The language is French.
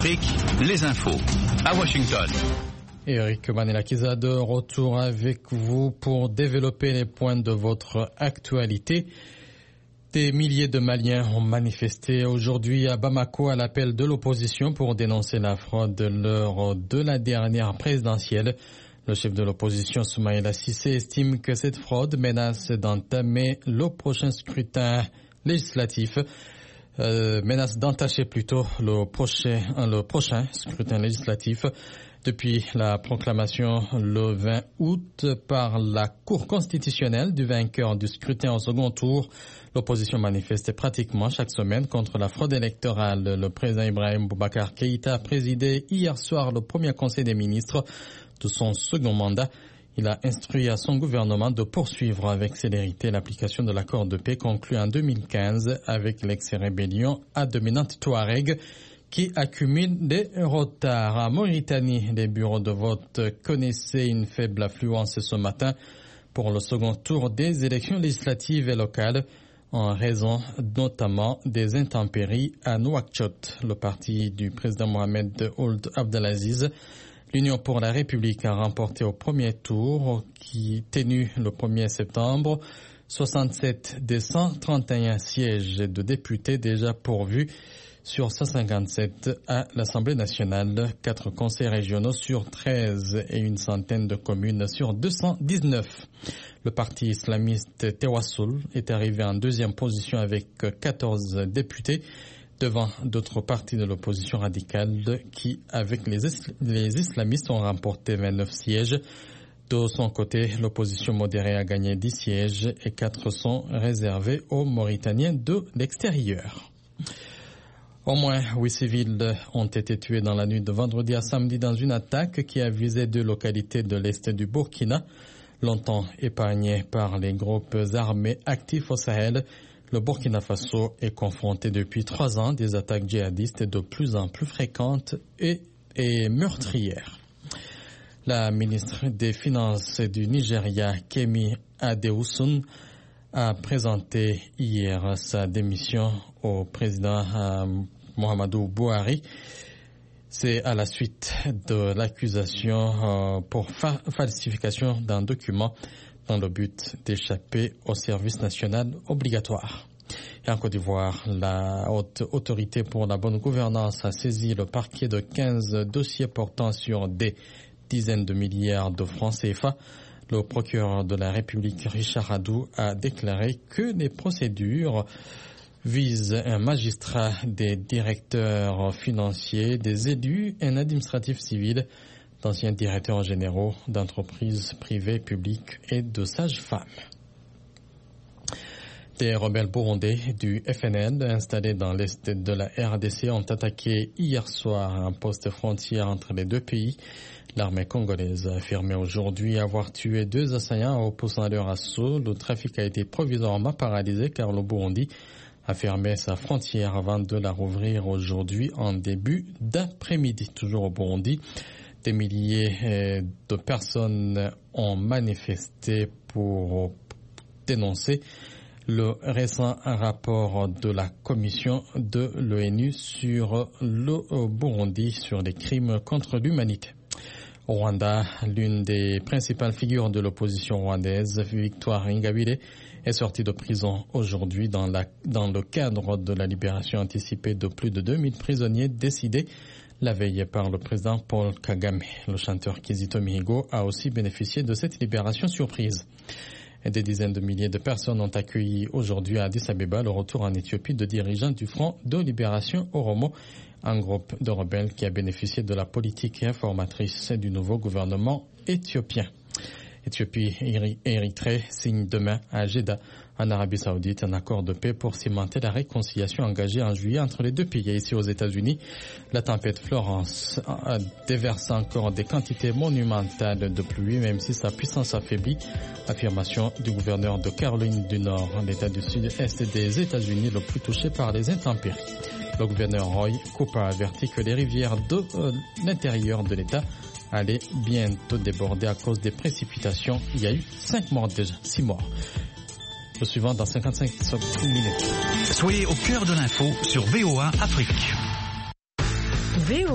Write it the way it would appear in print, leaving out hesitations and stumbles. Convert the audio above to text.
Les infos à Washington. Eric Manelakiza de retour avec vous pour développer les points de votre actualité. Des milliers de Maliens ont manifesté aujourd'hui à Bamako à l'appel de l'opposition pour dénoncer la fraude lors de la dernière présidentielle. Le chef de l'opposition, Soumaïla Cissé, estime que cette fraude menace d'entamer le prochain scrutin législatif. Menace d'entacher plutôt le prochain scrutin législatif. Depuis la proclamation le 20 août par la Cour constitutionnelle du vainqueur du scrutin au second tour, l'opposition manifestait pratiquement chaque semaine contre la fraude électorale. Le président Ibrahim Boubacar Keïta a présidé hier soir le premier conseil des ministres de son second mandat. Il a instruit à son gouvernement de poursuivre avec célérité l'application de l'accord de paix conclu en 2015 avec l'ex-rébellion à dominante Touareg qui accumule des retards. En Mauritanie, les bureaux de vote connaissaient une faible affluence ce matin pour le second tour des élections législatives et locales en raison notamment des intempéries à Nouakchott. Le parti du président Mohamed Ould Abdelaziz, l'Union pour la République, a remporté au premier tour, qui tenu le 1er septembre, 67 des 131 sièges de députés déjà pourvus sur 157 à l'Assemblée nationale, 4 conseils régionaux sur 13 et une centaine de communes sur 219. Le parti islamiste Tewassul est arrivé en deuxième position avec 14 députés, devant d'autres partis de l'opposition radicale qui, avec les islamistes, ont remporté 29 sièges. De son côté, l'opposition modérée a gagné 10 sièges et 4 sont réservés aux Mauritaniens de l'extérieur. Au moins 8 civils ont été tués dans la nuit de vendredi à samedi dans une attaque qui a visé 2 localités de l'est du Burkina. Longtemps épargné par les groupes armés actifs au Sahel, le Burkina Faso est confronté depuis 3 ans à des attaques djihadistes de plus en plus fréquentes et meurtrières. La ministre des Finances du Nigeria, Kemi Adeosun, a présenté hier sa démission au président Muhammadu Buhari. C'est à la suite de l'accusation pour falsification d'un document dans le but d'échapper au service national obligatoire. Et en Côte d'Ivoire, la haute autorité pour la bonne gouvernance a saisi le parquet de 15 dossiers portant sur des dizaines de milliards de francs CFA. Le procureur de la République, Richard Adou, a déclaré que les procédures visent un magistrat, des directeurs financiers, des élus, un administratif civil, d'anciens directeurs généraux d'entreprises privées, publiques et de sages-femmes. Des rebelles burundais du FNL installés dans l'est de la RDC ont attaqué hier soir un poste frontière entre les deux pays. L'armée congolaise a affirmé aujourd'hui avoir tué 2 assaillants opposant leur assaut. Le trafic a été provisoirement paralysé car le Burundi a fermé sa frontière avant de la rouvrir aujourd'hui en début d'après-midi. Toujours au Burundi, des milliers de personnes ont manifesté pour dénoncer le récent rapport de la commission de l'ONU sur le Burundi sur les crimes contre l'humanité. Au Rwanda, l'une des principales figures de l'opposition rwandaise, Victoire Ingabire, est sortie de prison aujourd'hui dans le cadre de la libération anticipée de plus de 2000 prisonniers décidés la veille par le président Paul Kagame. Le chanteur Kizito Mihigo a aussi bénéficié de cette libération surprise. Et des dizaines de milliers de personnes ont accueilli aujourd'hui à Addis Abeba le retour en Éthiopie de dirigeants du Front de Libération Oromo, un groupe de rebelles qui a bénéficié de la politique informatrice du nouveau gouvernement éthiopien. Éthiopie et Érythrée signent demain à Jeddah, en Arabie Saoudite, un accord de paix pour cimenter la réconciliation engagée en juillet entre les deux pays. Et ici aux États-Unis, la tempête Florence déverse encore des quantités monumentales de pluie, même si sa puissance affaiblit. Affirmation du gouverneur de Caroline du Nord, l'État du sud-est des États-Unis le plus touché par les intempéries. Le gouverneur Roy Cooper a averti que les rivières de l'intérieur de l'État allaient bientôt déborder à cause des précipitations. Il y a eu 5 morts déjà, 6 morts. Le suivant dans 55 minutes. Soyez au cœur de l'info sur VOA Afrique.